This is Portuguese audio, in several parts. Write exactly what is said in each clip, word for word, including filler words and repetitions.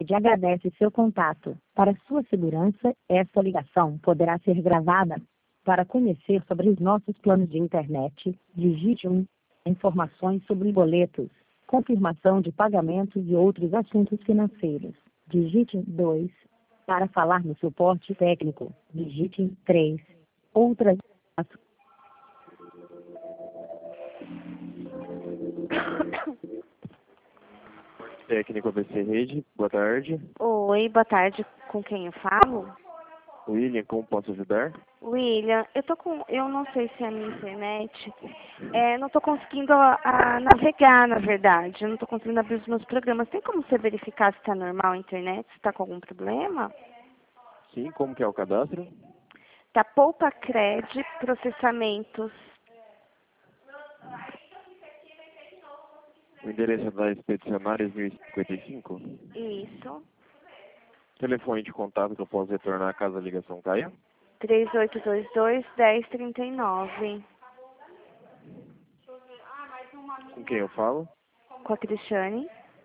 rede agradece seu contato. Para sua segurança, esta ligação poderá ser gravada. Para conhecer sobre os nossos planos de internet, digite um. Informações sobre boletos, confirmação de pagamentos e outros assuntos financeiros. Digite dois. Para falar no suporte técnico, digite três. Outras. Técnico A B C Rede, boa tarde. Oi, boa tarde. Com quem eu falo? William, como posso ajudar? William, eu tô com, eu não sei se é a minha internet, é, não tô conseguindo a, a navegar, na verdade. Eu não tô conseguindo abrir os meus programas. Tem como você verificar se tá normal a internet, se tá com algum problema? Sim, como que é o cadastro? Tá Poupa Cred, processamentos. O endereço da Expedicionários mil e cinquenta e cinco? Isso. Telefone de contato que eu posso retornar caso a ligação caia? três oito dois dois, um zero três nove. Com quem eu falo? Com a Cristiane.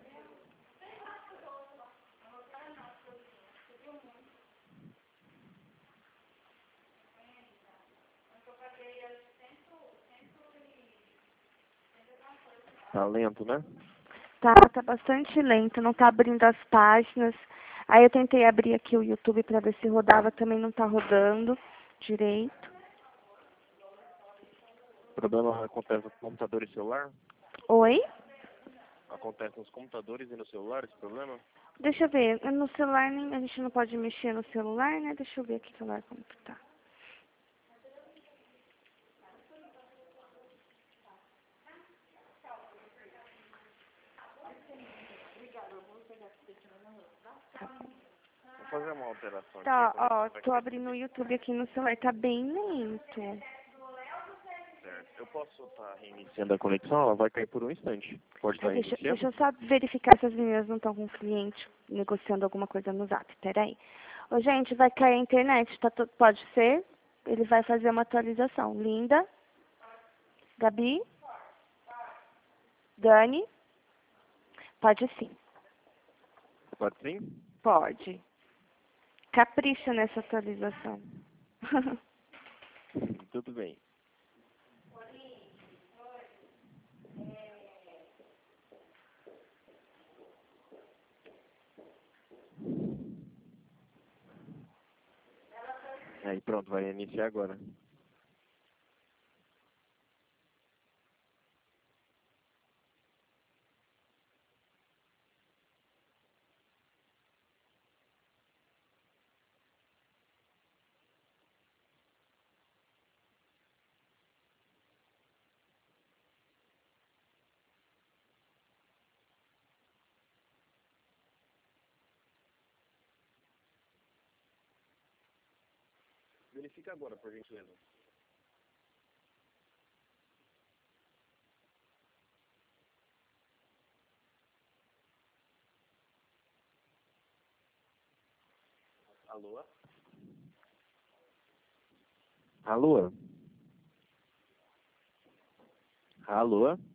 Tá lento, né? Tá, tá bastante lento, não tá abrindo as páginas. Aí eu tentei abrir aqui o YouTube para ver se rodava, também não tá rodando direito. O problema acontece no computador e celular? Oi? Acontece nos computadores e no celular esse problema? Deixa eu ver, no celular nem, a gente não pode mexer no celular, né? Deixa eu ver aqui o celular como que tá. Vou fazer uma alteração aqui. Tá, a conexão ó, vai tô cair. abrindo o YouTube aqui no celular, tá bem lento. Certo. Eu posso estar reiniciando a conexão? Ela vai cair por um instante. Pode Tá, estar deixa, reiniciando? deixa eu só verificar se as meninas não estão com o cliente negociando alguma coisa no Zap. Peraí. Ô, gente, vai cair a internet, tá, tu- pode ser? Ele vai fazer uma atualização. Linda? Gabi? Dani? Pode sim. Pode sim? Pode. Capricha nessa atualização. Tudo bem. Aí pronto, vai iniciar agora. Verifica agora, por gentileza. Alô? Alô? Alô?